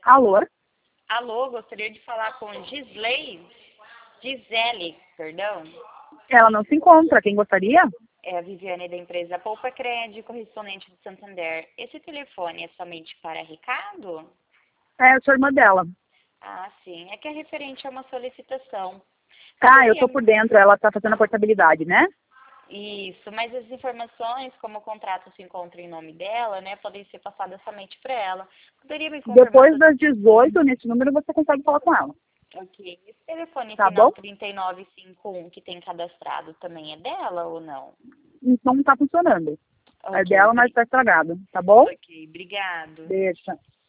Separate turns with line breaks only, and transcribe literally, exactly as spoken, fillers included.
Alô?
Alô, gostaria de falar com Gisley? Gisele, perdão.
Ela não se encontra. Quem gostaria?
É a Viviane da empresa Poupa Crédito, correspondente de Santander. Esse telefone é somente para recado?
É, eu sou irmã dela.
Ah, sim. É que é referente a uma solicitação.
Ah, eu tô
Poderia...
por dentro. Ela tá fazendo a portabilidade, né?
Isso, mas as informações, como o contrato se encontra em nome dela, né, podem ser passadas somente para ela. Poderia me confirmar...
Depois das dezoito, nesse número, você consegue falar com ela.
Ok. Esse telefone
Tá
final
bom?
trinta e nove cinquenta e um que tem cadastrado também é dela ou não?
Então não tá funcionando. É
Ok,
dela, mas
bri-
tá estragado. Tá bom?
ok, obrigado.
Deixa.